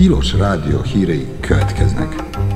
Tilos Rádió hírei következnek.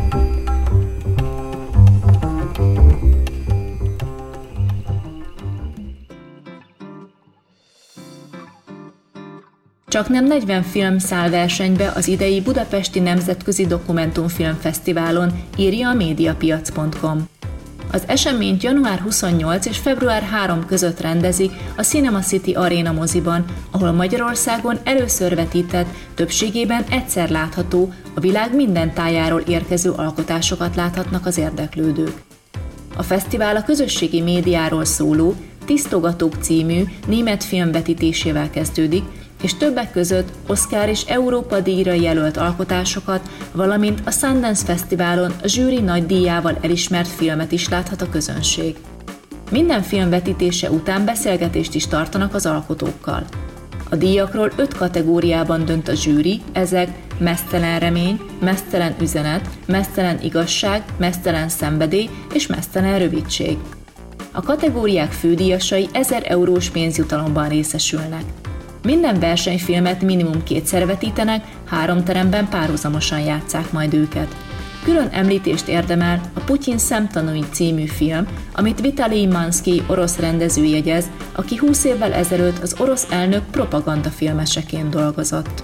Csaknem 40 film száll versenybe az idei Budapesti Nemzetközi Dokumentumfilmfesztiválon, írja a Mediapiac.com. Az eseményt január 28 és február 3 között rendezik a Cinema City Arena moziban, ahol Magyarországon először vetített, többségében egyszer látható, a világ minden tájáról érkező alkotásokat láthatnak az érdeklődők. A fesztivál a közösségi médiáról szóló Tisztogatók című német film vetítésével kezdődik, és többek között Oscar és Európa díjra jelölt alkotásokat, valamint a Sundance Fesztiválon a zsűri nagy díjával elismert filmet is láthat a közönség. Minden film vetítése után beszélgetést is tartanak az alkotókkal. A díjakról 5 kategóriában dönt a zsűri, ezek meztelen remény, meztelen üzenet, meztelen igazság, meztelen szenvedély és meztelen rövidség. A kategóriák fődíjasai 1000 eurós pénzjutalomban részesülnek. Minden versenyfilmet minimum 2-szer vetítenek, 3 teremben párhuzamosan játsszák majd őket. Külön említést érdemel a Putyin szemtanúi című film, amit Vitalij Manszkij orosz rendező jegyez, aki 20 évvel ezelőtt az orosz elnök propagandafilmeseként dolgozott.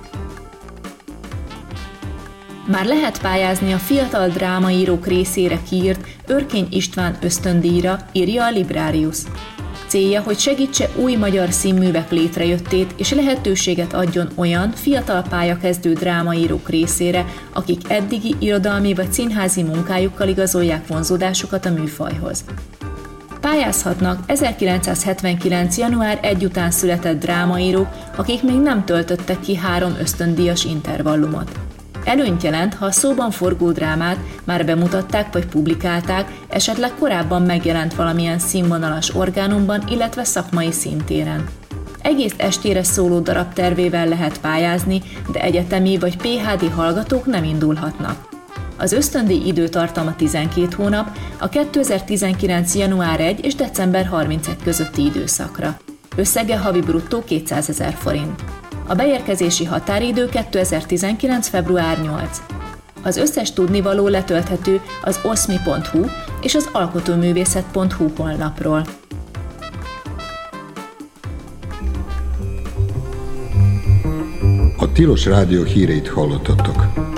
Már lehet pályázni a fiatal drámaírók részére kiírt Örkény István ösztöndíjra, írja a Librarius. Célja, hogy segítse új magyar színművek létrejöttét és lehetőséget adjon olyan fiatal pályakezdő drámaírók részére, akik eddigi irodalmi vagy színházi munkájukkal igazolják vonzódásukat a műfajhoz. Pályázhatnak 1979. január 1 után született drámaírók, akik még nem töltöttek ki 3 ösztöndíjas intervallumot. Előnyt jelent, ha a szóban forgó drámát már bemutatták vagy publikálták, esetleg korábban megjelent valamilyen színvonalas orgánumban, illetve szakmai szintéren. Egész estére szóló darabtervével lehet pályázni, de egyetemi vagy PhD hallgatók nem indulhatnak. Az ösztöndíj időtartama 12 hónap, a 2019. január 1 és december 31 közötti időszakra. Összege havi bruttó 200 000 forint. A beérkezési határidő 2019. február 8. Az összes tudnivaló letölthető az oszmi.hu és az alkotóművészet.hu honlapról. A Tilos Rádió híreit hallottatok.